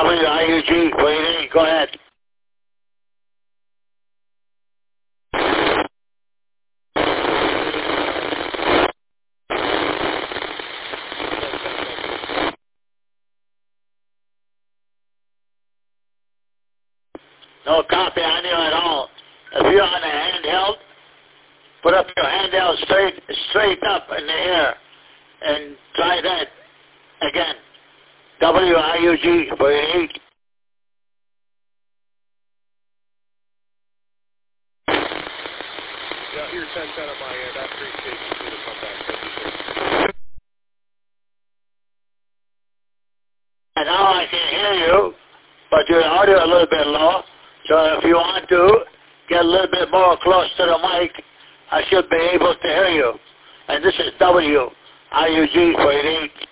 WIUG 48, go ahead. No copy on you at all. If you're on a handheld, put up your handheld straight up in the air and try that again. WIUG 48. Yeah, here's 1010 on my end. I appreciate you for the comeback. Thank you, sir. And now I can hear you, but your audio a little bit low. So if you want to get a little bit more close to the mic, I should be able to hear you. And this is WIUG 48.